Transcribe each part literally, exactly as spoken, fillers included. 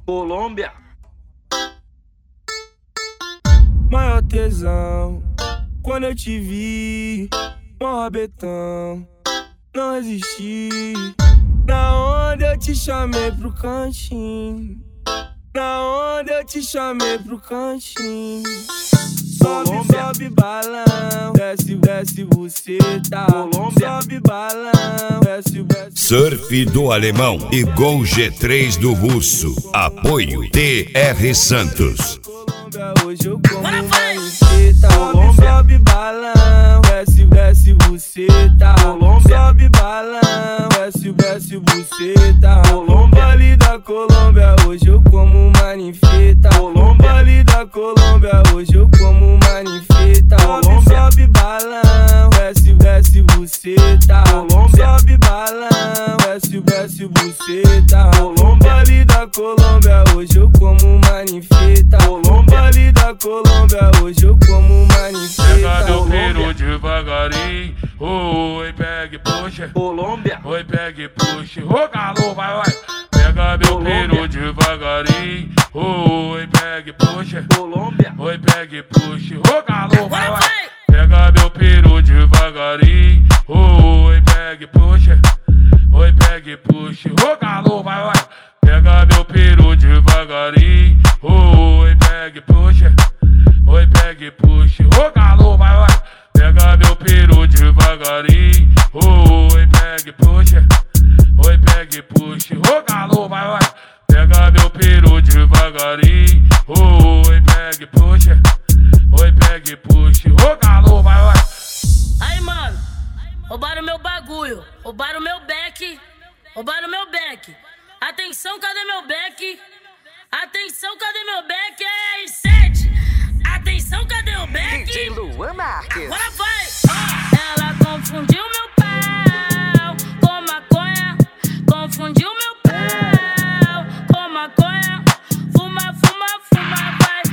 Colômbia. Maior tesão, quando eu te vi, mó rabetão, não resisti. Na onda eu te chamei pro cantinho, na onda eu te chamei pro cantinho. Sobe, Colômbia. sobe balão, desce, desce buceta. Colômbia. Sobe balão, desce, desce. Surf do Alemão e Gol G três do Russo. Apoio T R Santos. Colômbia, hoje eu como mancheta. Colômbia. Sobe balão, desce, desce buceta. Colômbia. Sobe balão, desce, desce buceta. Colômbia. Ali da Colômbia, hoje eu como manifeta. Colômbia. Ali da Colômbia, hoje eu como manifeta. Colômbia. Sobe balão, desce, desce buceta. Colômbia. Sobe balão, desce, desce buceta. Colômbia. Ali da Colômbia, hoje eu como manifeta. Colômbia. Ali da Colômbia, hoje eu como manifesta. Pega meu Colômbia. peru devagarinho, oi, pega e puxa. Colômbia. Oi, pega e puxa, ô galo, vai, vai. Pega meu Colômbia. peru devagarinho, oi, pega e puxa. Colômbia. Oi, pega e puxa, ô galo, vai, vai. Pega meu peru devagarinho, oi, pega e puxa. Oi, pega e puxa, ô galo, vai, vai. Pega meu peru devagarinho, oi, pega e puxa. Oi, pega e puxa, ô galo, vai, vai. Pega meu peru devagarinho, oi, pega e puxa. Oi, pega e puxa, ô galo, vai, vai. Pega meu peru devagarinho, oi, pega e puxa. Oi, pega e puxa, ô galo, vai, vai. Aí, mano, roubaram meu bagulho, roubaram meu beck, roubaram meu beck. Atenção, cadê meu beck? Atenção, cadê meu beck? É R sete. Atenção, cadê o beck? D J Luan Marques. Agora vai! Ela confundiu meu pau com maconha, confundiu meu pau com maconha. Fuma, fuma, fuma,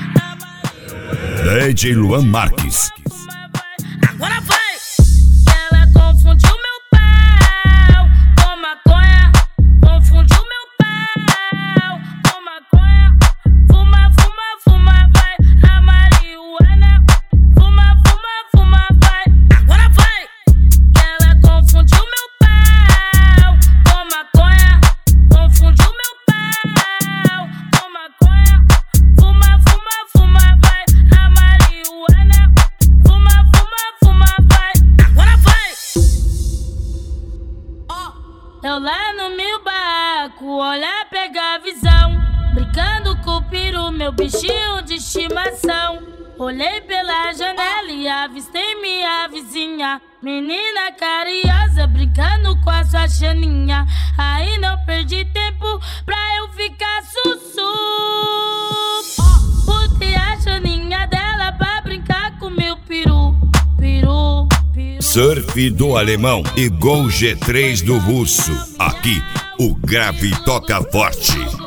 vai. D J Luan Marques. Fuma, vai. Agora vai! Ela confundiu meu pau com maconha, confundiu meu pau com maconha. Fuma, fuma, fuma, vai. A marihuana. Fuma, fuma, fuma, vai. Agora vai! Ela confundiu meu pau com maconha, confundiu meu pau com maconha. Fuma, fuma, fuma, vai. A marihuana. Fuma, fuma, fuma, vai. Agora vai! Eu lá no meu barraco, olhar, pegar a visão. Brincando com o peru, meu bichinho de estimação. Olhei pela janela e avistei minha vizinha, menina carinhosa, brincando com a sua chaninha. Aí não perdi tempo pra eu ficar sussu. Botei a chaninha dela pra brincar com meu peru. Peru, peru. Surf do Alemão e Gol G três do Russo. Aqui, o grave toca forte.